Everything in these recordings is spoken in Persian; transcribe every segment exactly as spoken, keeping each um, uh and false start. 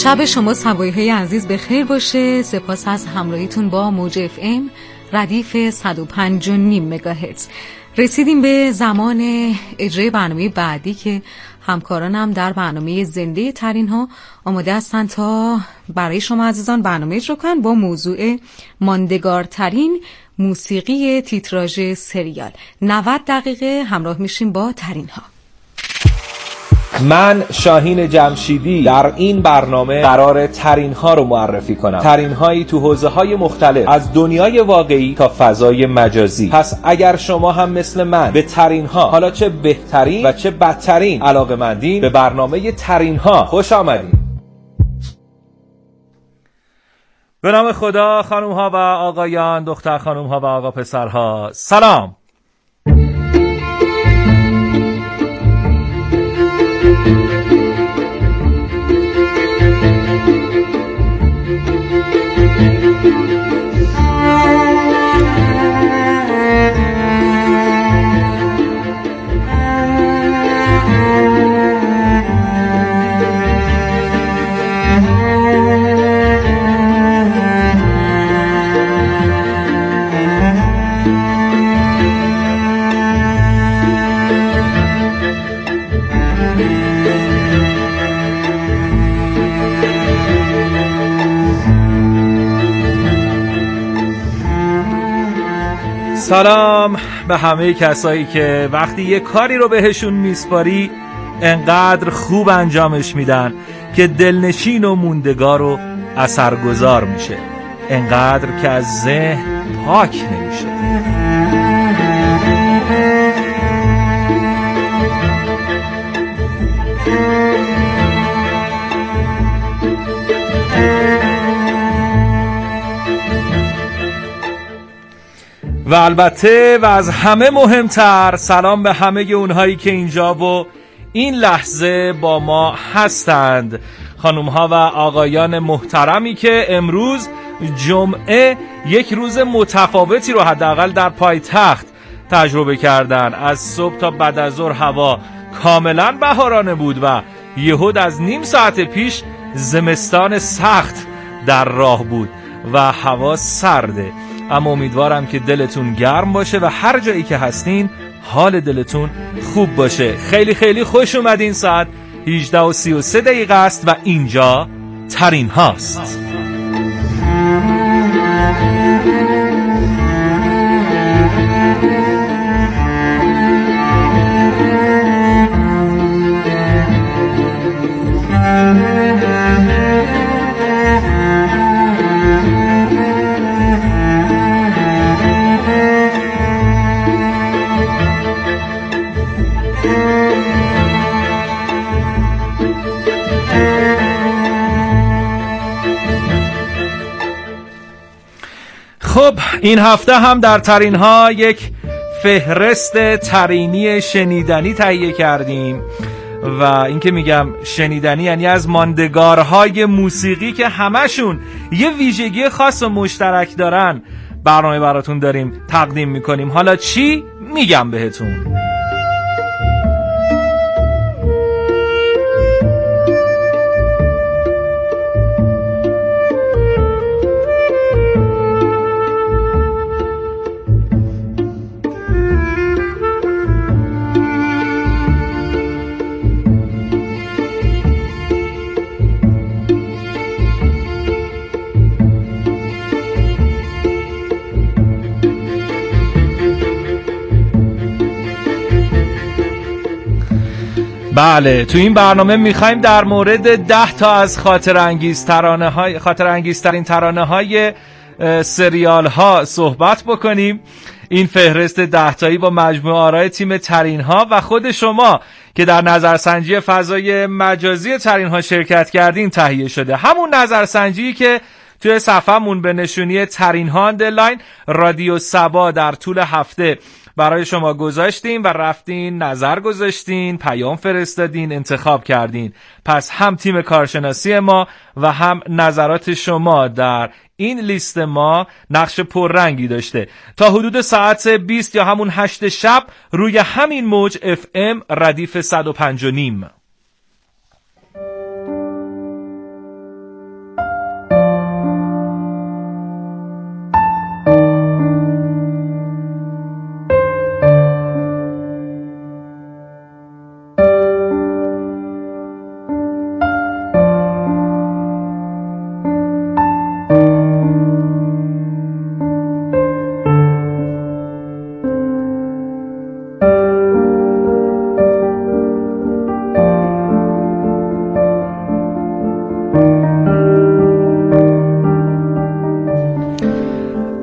شب شما سوایهای عزیز به خیر باشه. سپاس از همراهیتون با موج اف ام ردیف صد و پنج و نیم مگاهرتز. رسیدیم به زمان اجرای برنامه بعدی که همکارانم در برنامه زنده ترین ها آماده هستن تا برای شما عزیزان برنامه اجرا کنن با موضوع ماندگارترین موسیقی تیتراژ سریال. نود دقیقه همراه میشیم با ترین ها. من شاهین جمشیدی در این برنامه قرار ترین ها رو معرفی کنم. ترین هایی تو حوزه های مختلف از دنیای واقعی تا فضای مجازی. پس اگر شما هم مثل من به ترین ها، حالا چه بهترین و چه بدترین، علاقه‌مندین، به برنامه ترین ها خوش آمدید. به نام خدا، خانم ها و آقایان، دختر خانم ها و آقا پسرها، سلام. سلام به همه کسایی که وقتی یه کاری رو بهشون میسپاری انقدر خوب انجامش میدن که دلنشین و موندگار و اثرگذار میشه، انقدر که از ذهن پاک نمیشه. و البته و از همه مهمتر سلام به همه اونهایی که اینجا و این لحظه با ما هستند، خانم ها و آقایان محترمی که امروز جمعه یک روز متفاوتی رو حداقل در پایتخت تجربه کردن. از صبح تا بعد از ظهر هوا کاملا بهارانه بود و یهود از نیم ساعت پیش زمستان سخت در راه بود و هوا سرده. اما امیدوارم که دلتون گرم باشه و هر جایی که هستین حال دلتون خوب باشه. خیلی خیلی خوش اومدین. ساعت هجده و سی و سه دقیقه است و اینجا ترین هاست. خب این هفته هم در ترین ها یک فهرست ترینی شنیدنی تهیه کردیم و این که میگم شنیدنی یعنی از ماندگارهای موسیقی که همشون یه ویژگی خاص و مشترک دارن برنامه براتون داریم تقدیم میکنیم. حالا چی؟ میگم بهتون. بله، تو این برنامه میخوایم در مورد ده تا از خاطر انگیز ترانه های خاطر انگیزترین ترانه های سریال ها صحبت بکنیم. این فهرست ده تایی با مجموع آرای تیم ترین ها و خود شما که در نظرسنجی فضای مجازی ترین ها شرکت کردین تهیه شده. همون نظرسنجی که توی صفحمون به نشونی ترین ها اندرلاین رادیو سبا در طول هفته برای شما گذاشتین و رفتین نظر گذاشتین، پیام فرستادین، انتخاب کردین. پس هم تیم کارشناسی ما و هم نظرات شما در این لیست ما نقش پررنگی داشته. تا حدود ساعت بیست یا همون هشت شب روی همین موج اف ام ردیف صد و پنج و نیم.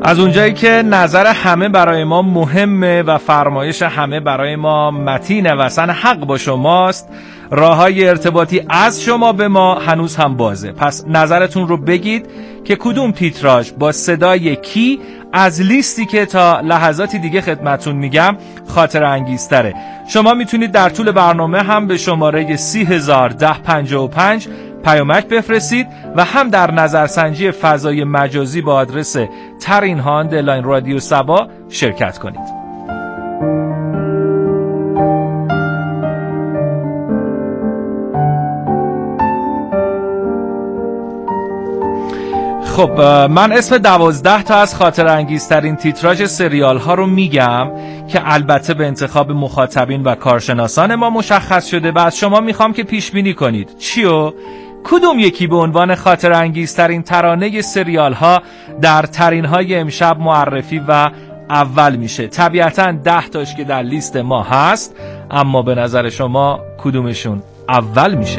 از اونجایی که نظر همه برای ما مهمه و فرمایش همه برای ما متینه و اصلا حق با شماست، راههای ارتباطی از شما به ما هنوز هم بازه. پس نظرتون رو بگید که کدوم تیتراژ با صدای کی از لیستی که تا لحظاتی دیگه خدمتون میگم خاطره انگیزتره. شما میتونید در طول برنامه هم به شماره سی هزار ده پنجاه و پنج پیامک بفرستید و هم در نظرسنجی فضای مجازی با آدرس ترین‌ها آندرلاین رادیو سبا شرکت کنید. خب من اسم دوازده تا از خاطر انگیزترین تیتراژ سریال ها رو میگم که البته به انتخاب مخاطبین و کارشناسان ما مشخص شده و از شما میخوام که پیش بینی کنید چیو؟ کدوم یکی به عنوان خاطر انگیزترین ترانه سریال ها در ترین های امشب معرفی و اول میشه. طبیعتاً ده تاش که در لیست ما هست، اما به نظر شما کدومشون اول میشه؟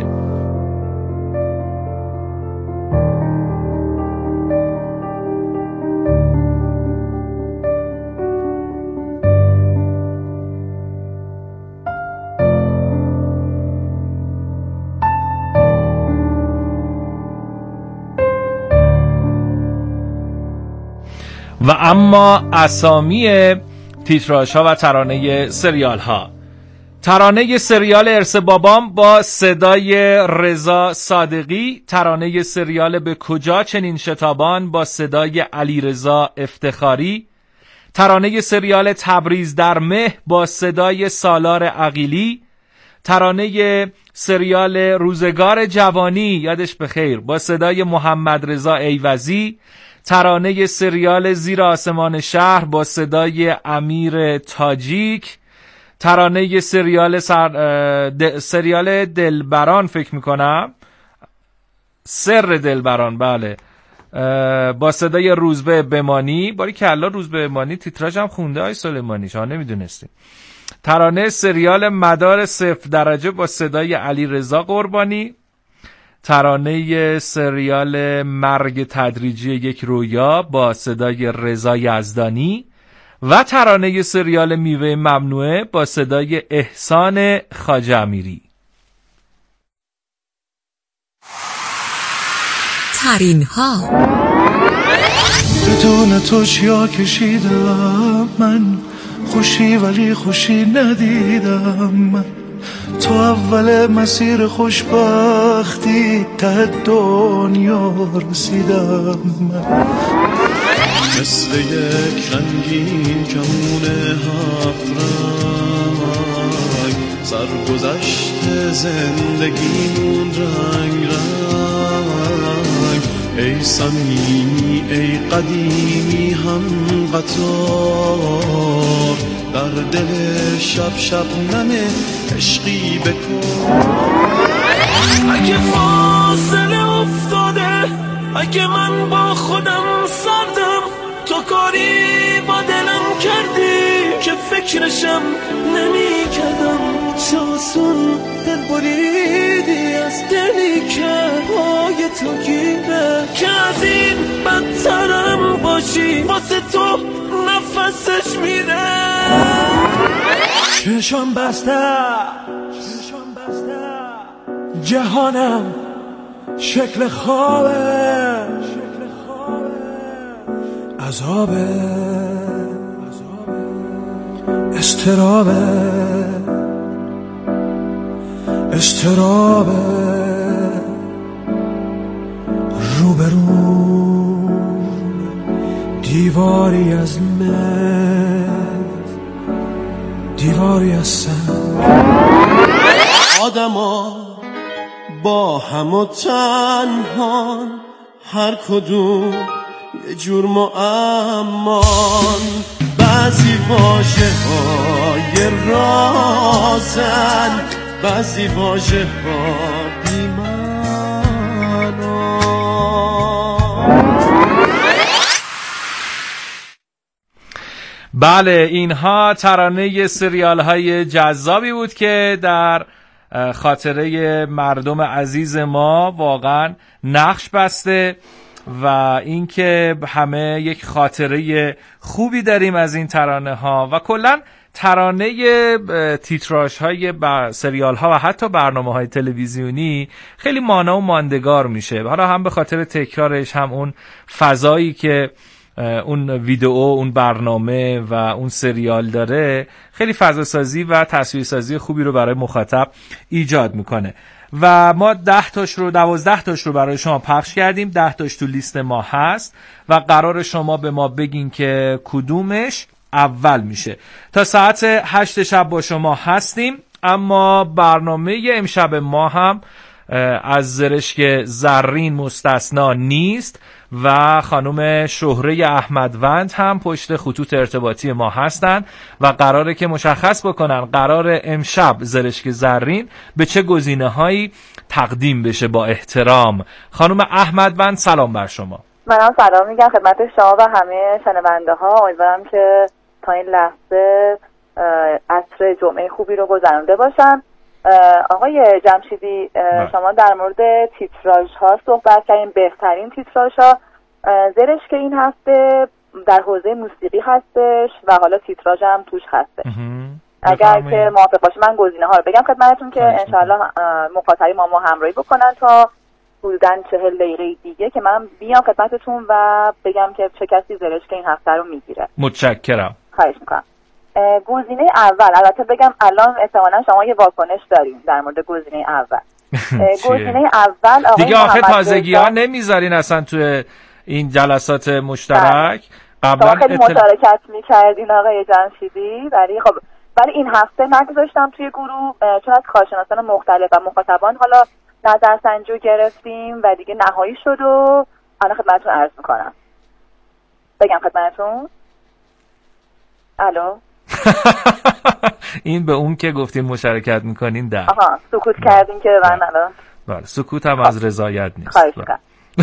و اما اسامی تیتراژ ها و ترانه سریال ها. ترانه سریال ارث بابام با صدای رضا صادقی، ترانه سریال به کجا چنین شتابان با صدای علیرضا افتخاری، ترانه سریال تبریز در مه با صدای سالار عقیلی، ترانه سریال روزگار جوانی یادش بخیر با صدای محمد رضا ایوزی، ترانه سریال زیر آسمان شهر با صدای امیر تاجیک، ترانه سریال سر... د... سریال دلبران فکر میکنم سر دلبران بله با صدای روزبه بمانی. باری که الله روزبه بمانی تیتراژ هم خونده های سلیمانی، شما نمیدونستیم. ترانه سریال مدار صفر درجه با صدای علی رضا قربانی، ترانه سریال مرگ تدریجی یک رویا با صدای رضا یزدانی و ترانه سریال میوه ممنوعه با صدای احسان خواجه امیری. ترین ها. بدون تو چیا کشیدم من، خوشی ولی خوشی ندیدم من، تو اول مسیر خوشبختی ته دنیا رسیدم من، مثل یک رنگین کمون هفت رنگ سرگذشت زندگیمون رنگ رنگ، ای صمیمی ای قدیمی هم قطار در دل شب شب نمه عشقی بکن. اگه فاصله افتاده، اگه من با خودم سردم، تو کاری با دلم کردی که فکرشم نمی کردم، چاسون دل بریدی از دلی که پای تو گیره، که از این بدترم باشی واسه تو نفسش میره. چشم بسته چشم بسته جهانم شکل خوابه، شکل خوابه عذابه استرابه استرابه روبرو دیواری از من، دیواری از سن. آدما با هم و تنهان، هر کدوم یه جور معمان، بعضی واژه های رازن، بعضی واژه ها بی‌معنا. بله، اینها ترانه سریال های جذابی بود که در خاطره مردم عزیز ما واقعا نقش بسته و اینکه همه یک خاطره خوبی داریم از این ترانه ها و کلا ترانه تیتراژ های سریال ها و حتی برنامه های تلویزیونی خیلی مانا و ماندگار میشه، حالا هم به خاطر تکرارش، هم اون فضایی که اون ویدئو، اون برنامه و اون سریال داره، خیلی فضاسازی و تصویرسازی خوبی رو برای مخاطب ایجاد میکنه. و ما ده تاش رو دوازده تاش رو برای شما پخش کردیم، ده تاش تو لیست ما هست و قرار شما به ما بگین که کدومش اول میشه. تا ساعت هشت شب با شما هستیم، اما برنامه امشب ما هم از زرشک زرین مستثنا نیست و خانم شهره احمدوند هم پشت خطوط ارتباطی ما هستن و قراره که مشخص بکنن قرار امشب زرشک زرین به چه گزینه‌هایی تقدیم بشه. با احترام خانم احمدوند، سلام بر شما. منم سلام میگم خدمت شما و همه شنونده ها. امیدوارم که تا این لحظه عصر جمعه خوبی رو گذرونده باشم. آقای جمشیدی، شما در مورد تیتراژ ها صحبت کردین، بهترین تیتراژ ها. زرش که این هفته در حوزه موسیقی هستش و حالا تیتراژ هم توش هستش. اگر که موافق باشه من گزینه ها رو بگم خدمتتون که انشالله مخاطبی ما ما همراهی بکنن تا حدوداً چهل دقیقه دیگه که من بیام خدمتتون و بگم که چه کسی زرش که این هفته رو میگیره. متشکرم. خواهش میکنم. گزینه اول، البته بگم الان احتمالاً شما یه واکنش دارین در مورد گزینه اول. گزینه اول آقای دیگه آخه تازگی ها نمیذارین اصلا توی این جلسات مشترک. قبلا خیلی اطل... مشارکت میکردین آقای جمشیدی، ولی خب ولی این هفته نگذاشتم توی گروه چون از کارشناسان مختلف و مخاطبان حالا نظرسنجی گرفتیم و دیگه نهایی شد و الان خدمتتون عرض میکنم. بگم خدمتتون؟ الو این به اون که گفتین مشارکت میکنین در آها سکوت کردین که من الان بله سکوت هم از رضایت نیست. خواهش میکنم.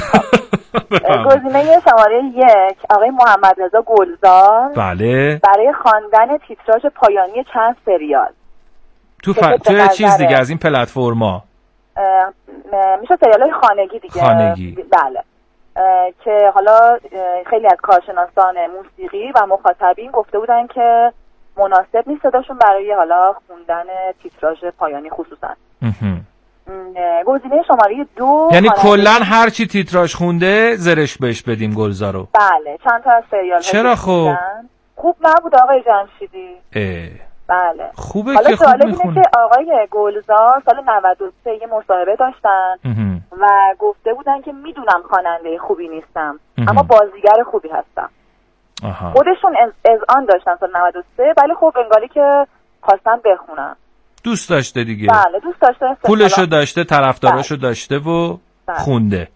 گزینه شماره یک آقای محمد رضا گلزار، بله، برای خواندن تیتراژ پایانی چند سریال تو ف... تو چیز دیگه از این پلتفرما میشه سریال‌های خانگی دیگه. خانگی بله. که حالا خیلی از کارشناسان موسیقی و مخاطبین گفته بودن که مناسب نیست صداشون برای حالا خوندن تیتراژ پایانی خصوصا. گزینه شماره دو، یعنی کلن هر چی تیتراژ خونده زرش بهش بدیم گلزارو. بله، چند تا از سریال چرا خوب خوب نبود آقای جمشیدی؟ اه. بله خوبه حالا که خوب میخونه. که آقای گلزار سال نود و سه یه مصاحبه داشتن امه. و گفته بودن که میدونم خواننده خوبی نیستم امه. اما بازیگر خوبی هستم. آها. خودشون از اذعان داشتن سال نود و سه، ولی خب انگاری که خواستن بخونن. دوست داشته دیگه. بله دوست داشته، پولشو داشته، طرفداراشو داشته و بله. خونده.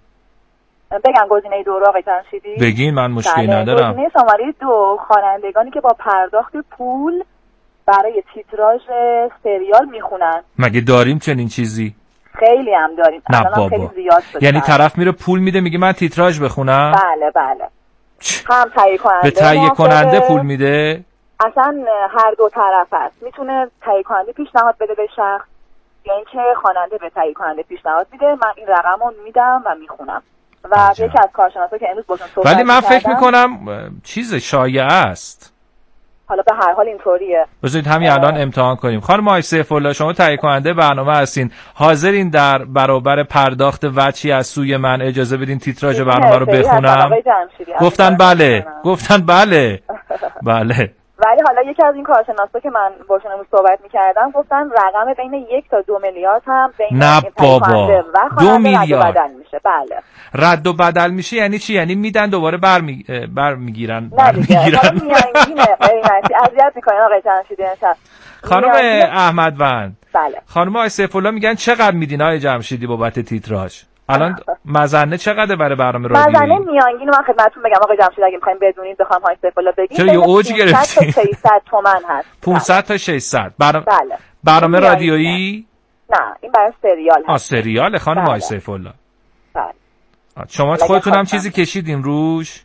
بگم گزینه دو رو آقای جمشیدی؟ بگین، من مشکلی بله. ندارم. گزینه شماره دو، خوانندگانی که با پرداخت پول برای تیتراژ سریال میخونن. مگه داریم چنین چیزی؟ خیلی هم داریم. الان خیلی زیاد شده. یعنی طرف میره پول میده میگه من تیتراژ بخونم؟ بله بله. هم تهیه کننده به تهیه کننده پول میده؟ اصلا هر دو طرف هست. میتونه تهیه کننده پیشنهاد بده به شخص یا اینکه خواننده به تهیه کننده پیشنهاد میده من این رقم رو میدم و میخونم. و یکی از کارشناسا که امروز باشون صحبت ولی من فکر میکنم چیز شایعه است. حالا به هر حال اینطوریه. بذارید همین الان امتحان کنیم. خانم آقای سیف‌الله، شما تهیه کننده برنامه هستین، حاضرین در برابر پرداخت وجهی از سوی من اجازه بدین تیتراژ برنامه رو بخونم؟ گفتن بله. گفتن بله. بله. ولی حالا یکی از این کارشناسا که من باشون امروز صحبت می‌کردم گفتن رقم بین یک تا دو میلیارد هم بین نه بابا دو میلیارد بدل میشه. بله. رد و بدل میشه یعنی چی؟ یعنی میدن دوباره برمی برمیگیرن برمیگیرن. میانگینه قیمتی اذیت میکنن آقای جمشیدی امشب. خانم احمدوند، بله. خانم آقای سیف‌الله میگن چقدر میدین آقای جمشیدی بابت تیتراژ؟ الان مزنه چقدر برای برنامه رادیویی؟ مزنه میانگین من خدمتتون بگم آقای جمشیدی اگه می‌خواید بدونید بخوام های سیف‌الله بگید. چرا یه اوج گرفتین؟ ششصد تومان هست. پانصد تا ششصد. برنامه بله. برنامه رادیویی؟ نه، این برای سریال هست. آ سریال خانم آقای سیف‌الله. بله. شما خودتون هم چیزی کشیدین روش؟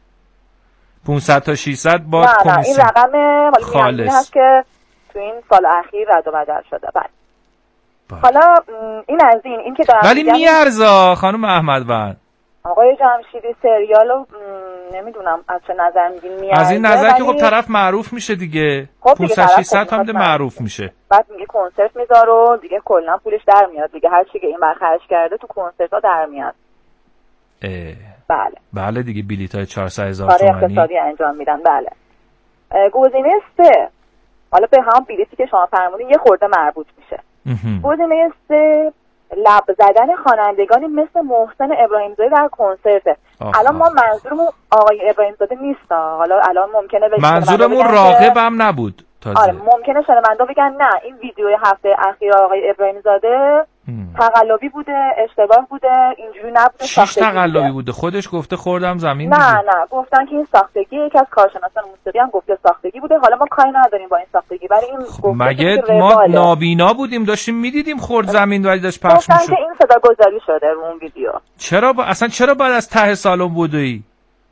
پانصد تا ششصد با کمیسیون. نه نه این رقم خالص هست که تو این سال اخیر رد و بدل شده. بله. حالا این از این این که دارم ولی میارزا خانم احمدوند. آقای جمشیدی سریالو نمیدونم از چه نظر میگین میاد. از این نظر که خب طرف معروف میشه دیگه. خب پانصد ششصد هم ده معروف میشه. بعد میگه کنسرت میذاره و دیگه کلا پولش در میاد دیگه، هر چی که این بر خرج کرده تو کنسرت ها در میاد. اه. بله. بله دیگه بلیطای چهارصد هزار کار تومانی اقتصادی انجام میدن. بله. گزینه سه، حالا به هم بلیطی که شما فرمودین یه خورده مربوط میشه. گزینه سه لب زدن خوانندگانی مثل محسن ابراهیم‌زاده در کنسرت. الان ما منظورمون آقای ابراهیم‌زاده نیست، حالا الان ممکنه منظورمون راغب هم نبود تازه. آره ممکنه شنوندا بگن نه این ویدیوی هفته اخیر آقای ابراهیم‌زاده تقلبی بوده، اشتباه بوده، اینجوری نبوده. چیش تقلبی بوده؟ خودش گفته خوردم زمین نه دیگه. نه گفتن که این ساختگی، یکی از کارشناسان موسیقی هم گفته ساختگی بوده. حالا ما کاری نداریم با این ساختگی، ولی این خب مگه ما نابینا بودیم داشتیم میدیدیم خورد زمین ولی داشت پخش میشد؟ گفتن که این صدا گذاری شده رو اون ویدیو. چرا با... اصلا چرا بعد از ته سالن بودی؟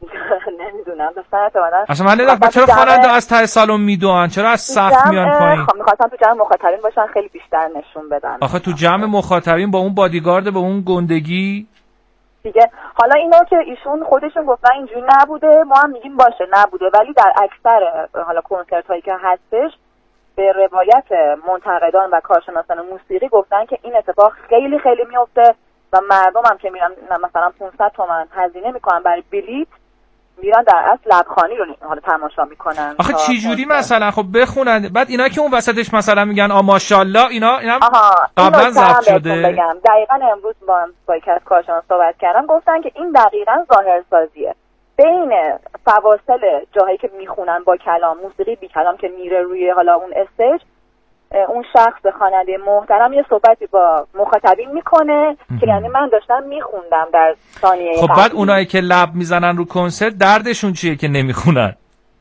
نمیدونم مثلا اصلا من نمیدونم چرا خواننده از ته سالن میدوئن، چرا از سقف میان پایین؟ خب می‌خواستن تو جمع مخاطبین باشن خیلی بیشتر نشون بدن. آخه تو جمع مخاطبین با اون بادیگارد با اون گندگی دیگه. حالا اینا که ایشون خودشون گفتن اینجوری نبوده، ما هم میگیم باشه نبوده، ولی در اکثر حالا کنسرت هایی که هستش به روایت منتقدان و کارشناسان موسیقی گفتن که این اتفاق خیلی خیلی میفته و مردم هم که میرن مثلا پانصد تومن هزینه میکنن برای بلیت، میرن در اصل لبخانی رو حالا تماشا میکنن. آخه چی جوری مثلا خب بخونن بعد اینا که اون وسطش مثلا میگن آ ماشاءالله اینا اینا قبلا ضبط شده. بگم دقیقاً امروز با با یک از کارشناسا صحبت کردم، گفتن که این دقیقاً ظاهرسازیه بین فواصل جاهایی که میخونن با کلام، موسیقی بی کلام که میره روی حالا اون استیج، اون شخص خواننده محترم یه صحبتی با مخاطبین میکنه که یعنی من داشتم میخوندم در ثانیه. خب بعد اونایی که لب میزنن رو کنسرت دردشون چیه که نمیخونن؟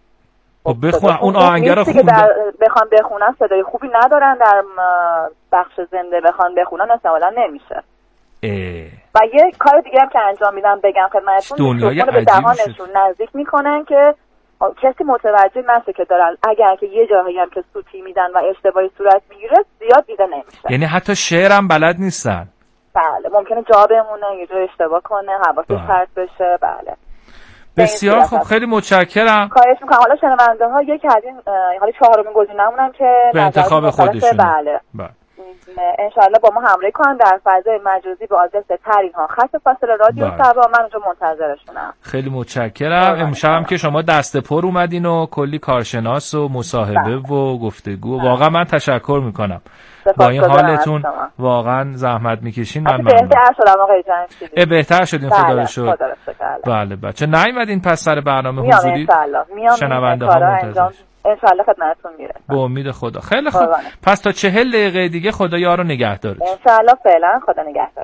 خب بخون اون آهنگ رو خوندن، بخوان بخونن صدای خوبی ندارن، در بخش زنده بخوان بخونن احتمالاً نمیشه. اه. و یه کار دیگه هم که انجام میدم بگم خدمتتون، میکروفون به دهانشون نزدیک میکنن که کسی متوجه نشه که دارن، اگر که یه جایی هم که سوتی میدن و اشتباهی صورت میگیره زیاد دیده نمیشه. یعنی حتی شعرم بلد نیستن. بله ممکنه جا بمونه، یه جا اشتباه کنه، حواسش پرت بشه. بله بسیار خوب، خیلی متشکرم. خواهش میکنم. حالا شنونده ها یکی از این حالا چهارمین گزینه‌مونم که به انتخاب خودشون. بله انشالله با ما همراهی کنن در فضای مجازی به آدرس ترین‌ها خط فاصله رادیو سبا. من اونجا منتظرشونم. خیلی متشکرم. امشب هم که شما دست پر اومدین و کلی کارشناس و مصاحبه و گفتگو، واقعا من تشکر میکنم. با این حالتون واقعا زحمت میکشین. من بهتر شدم آقای جمشیدی. بهتر شدین خدا رو شکر. خدا رو شکر. بله بچه نیومدین پس سر برنامه حضوری؟ میام شنونده ها منتظر. انشالله خدمتتون میرسم. به امید خدا. خیلی خوب. پس تا چهل دقیقه دیگه خدا یارو نگهدارت. انشالله فعلا خدا نگهدار.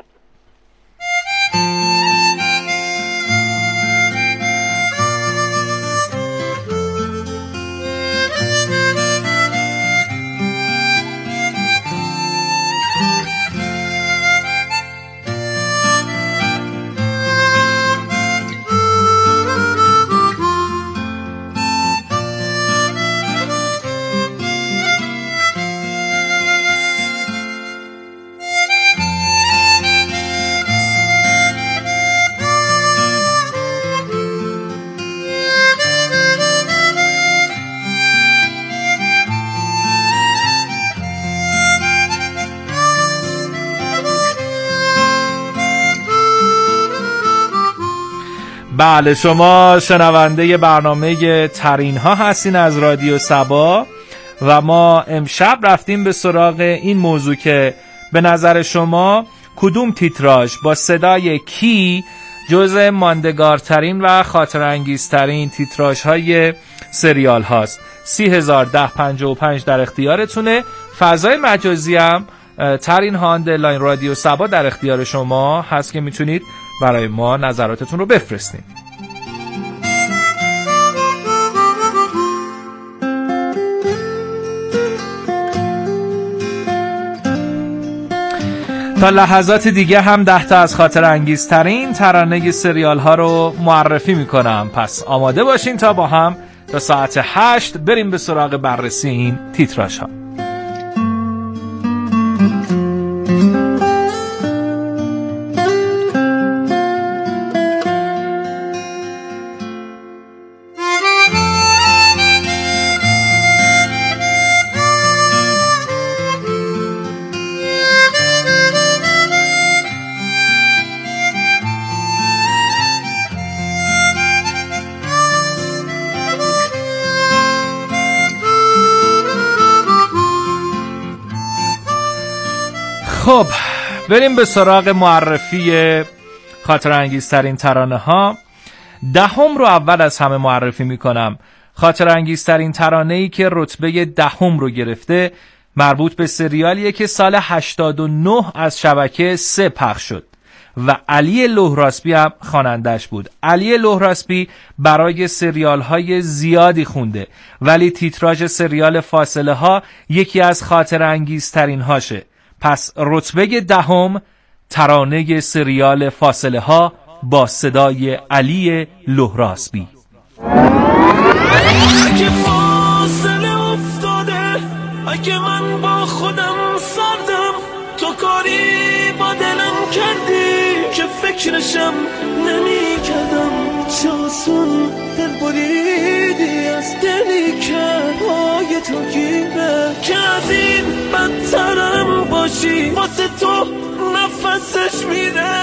بله شما شنونده برنامه ترین ها هستین از رادیو سبا و ما امشب رفتیم به سراغ این موضوع که به نظر شما کدوم تیتراژ با صدای کی جزء ماندگارترین و خاطرانگیزترین تیتراژ های سریال هاست. سی هزار ده پنجاه و پنج در اختیارتونه. فضای مجازی هم ترین ها آندرلاین رادیو سبا در اختیار شما هست که میتونید برای ما نظراتتون رو بفرستین. تا لحظات دیگه هم ده تا از خاطر انگیزترین ترانه سریال ها رو معرفی میکنم. پس آماده باشین تا با هم تا ساعت هشت بریم به سراغ بررسی این تیتراژ ها. خب بریم به سراغ معرفی خاطر انگیزترین ترانه ها. دهم رو اول از همه معرفی میکنم. خاطر انگیزترین ترانه‌ای که رتبه دهم رو گرفته مربوط به سریالیه که سال هشتاد و نه از شبکه سه پخش شد و علی لهراسبی هم خوانندش بود. علی لهراسبی برای سریال های زیادی خونده ولی تیتراژ سریال فاصله ها یکی از خاطر انگیزترین هاشه. پس رتبه دهم ترانه سریال فاصله ها با صدای علی لهراسبی. اگه فاصله افتاده، اگه من با خودم سردم، تو کاری با دلم کردی که فکرشم نمی کردم. چاسون دل بریدی از دلی که پای تو گیره که از این بدترم باشی، واسه تو نفسش میره.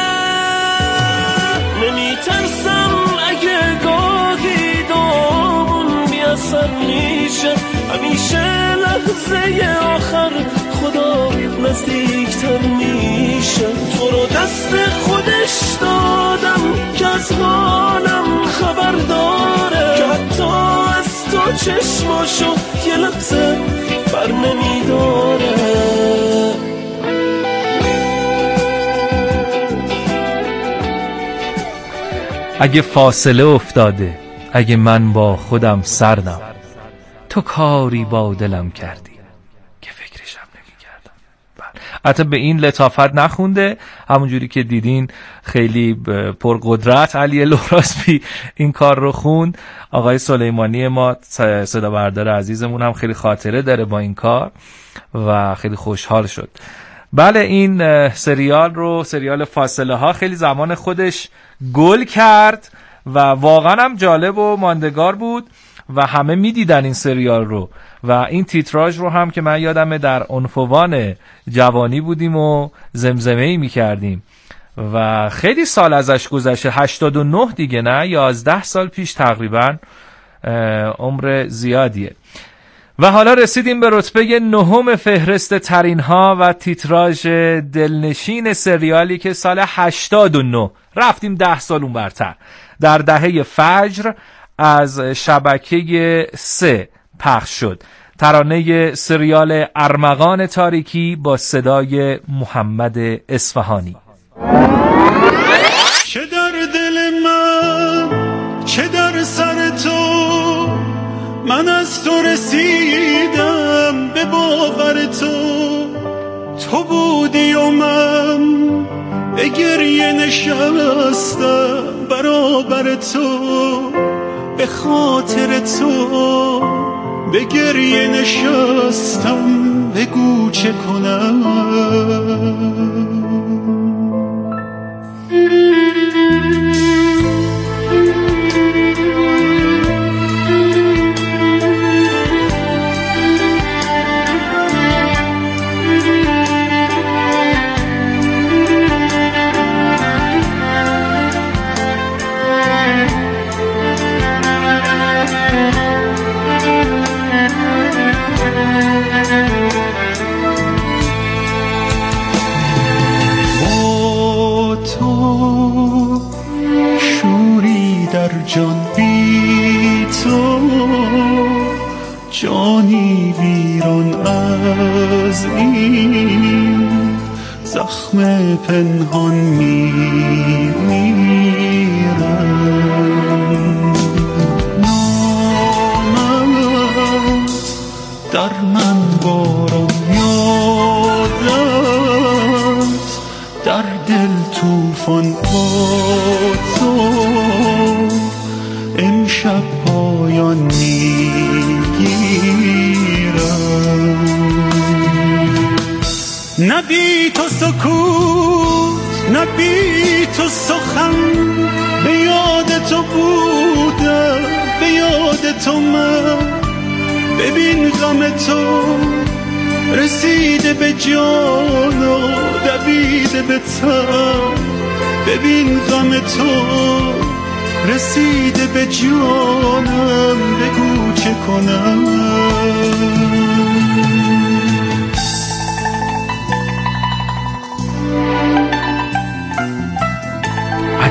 نمی ترسم اگه گاهی دامون بیاثر میشه، همیشه لحظه آخر خدا نزدیکتر میشه. تو رو دست خودش دادم که از حالم خبر داره، که حتی از تو چشماشو یه لحظه بر نمیداره. اگه فاصله افتاده، اگه من با خودم سردم، تو کاری با دلم کردی که فکرشم نمی کردم. حتی به این لطافت نخونده، همونجوری که دیدین خیلی پرقدرت علی لهراسبی این کار رو خوند. آقای سلیمانی ما صدا بردار عزیزمون هم خیلی خاطره داره با این کار و خیلی خوشحال شد. بله این سریال رو، سریال فاصله ها، خیلی زمان خودش گل کرد و واقعا هم جالب و ماندگار بود و همه میدیدن این سریال رو و این تیتراژ رو هم که من یادمه در عنفوان جوانی بودیم و زمزمه‌ای میکردیم و خیلی سال ازش گذشته، هشتاد و نه دیگه، نه یازده سال پیش تقریبا، عمر زیادیه. و حالا رسیدیم به رتبه نهم فهرست ترین ها و تیتراژ دلنشین سریالی که سال هشتاد و نه، رفتیم ده سال اون برتر، در دهه فجر از شبکه سه پخش شد. ترانه سریال ارمغان تاریکی با صدای محمد اصفهانی. چه در دل من، چه در سر تو، من از تو رسیدم به باور تو. تو بودی و من به گریه نشستم برابر تو، به خاطر تو به گریه نشستم، بگو چه کنم. جان بی تو، جانی ویران از این زخم پنهان میمیرم. نامت در من باران یادت، در دل توفان با تو، امشب پایان میگیرم. نه بی تو سکوت، نه بی تو سخن، به یاد تو بودم، به یاد تو من. ببین غم تو رسیده به جان و دویده به تن، ببین غم تو رسیده به جانم، بگو چه کنم.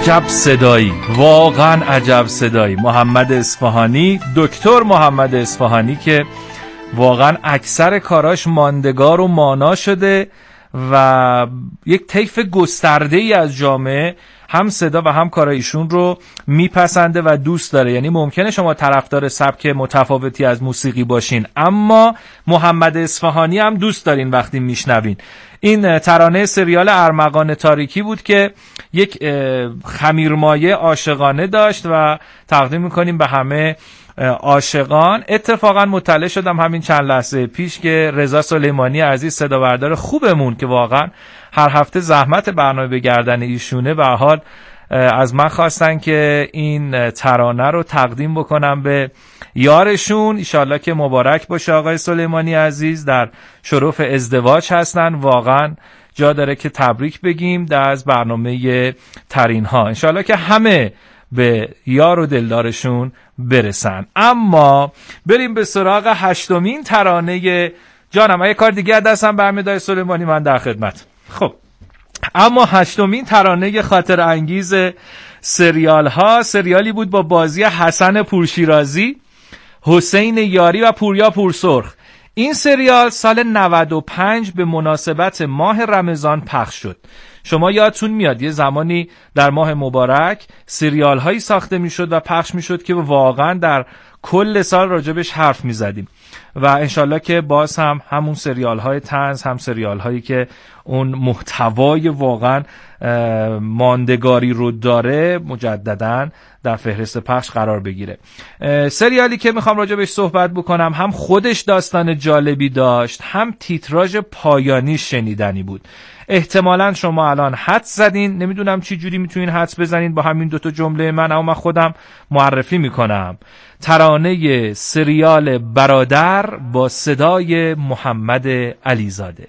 عجب صدایی، واقعا عجب صدایی. محمد اصفهانی، دکتر محمد اصفهانی که واقعا اکثر کاراش ماندگار و مانا شده و یک طیف گسترده ای از جامعه هم صدا و هم کار ایشون رو میپسنده و دوست داره. یعنی ممکنه شما طرفدار سبک متفاوتی از موسیقی باشین، اما محمد اصفهانی هم دوست دارین وقتی میشنوین. این ترانه سریال ارمغان تاریکی بود که یک خمیرمایه عاشقانه داشت و تقدیم میکنیم به همه عاشقان. اتفاقا مطلع شدم همین چند لحظه پیش که رضا سلیمانی عزیز صداوردار خوبمون که واقعا هر هفته زحمت برنامه به گردن ایشونه، به حال از من خواستن که این ترانه رو تقدیم بکنم به یارشون. ایشالله که مبارک باشه آقای سلیمانی عزیز، در شرف ازدواج هستن، واقعا جا داره که تبریک بگیم در از برنامه ترین ها. انشالله که همه به یار و دلدارشون برسن. اما بریم به سراغ هشتمین ترانه. جانم یه کار دیگه دستم برمیاد آقای سلیمانی، من در خدمت. خب اما هشتمین ترانه خاطر انگیز سریال ها، سریالی بود با بازی حسن پورشیرازی، حسین یاری و پوریا پورسرخ. این سریال سال نود و پنج به مناسبت ماه رمضان پخش شد. شما یادتون میاد یه زمانی در ماه مبارک سریال هایی ساخته میشد و پخش میشد که واقعا در کل سال راجبش حرف میزدیم و انشالله که باز هم همون سریال های طنز، هم سریال هایی که اون محتوای واقعا ماندگاری رو داره مجدداً در فهرست پخش قرار بگیره. سریالی که میخوام راجبش صحبت بکنم هم خودش داستان جالبی داشت، هم تیتراژ پایانیش شنیدنی بود. احتمالاً شما الان حدس زدین، نمیدونم چی جوری میتونین حدس بزنین با همین دوتا جمله من، اما من خودم معرفی میکنم. ترانه سریال برادر با صدای محمد علیزاده.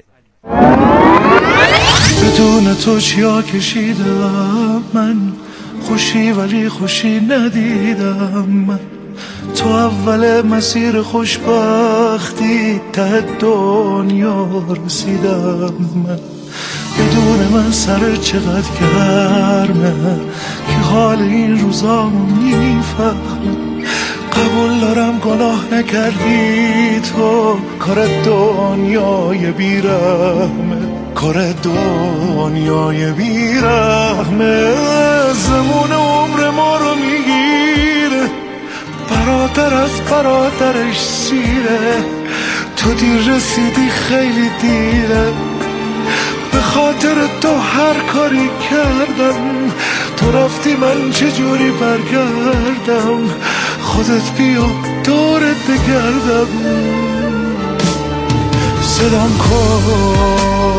بدون تو چیا کشیدم من، خوشی ولی خوشی ندیدم من. تو اول مسیر خوشبختی ته دنیا رسیدم من. بدون من سر چقدر گرمه که حال این روزامو میفهمم. قبول دارم گناه نکردی تو، کار دنیای بیرحمه، کار دنیای بیرحمه. زمان عمر ما رو میگیره، برادر از برادرش سیره. تو دیر رسیدی خیلی دیره، به خاطر تو هر کاری کردم. تو رفتی من چجوری برگردم، خودت بیا دورت بگردم. صدام کن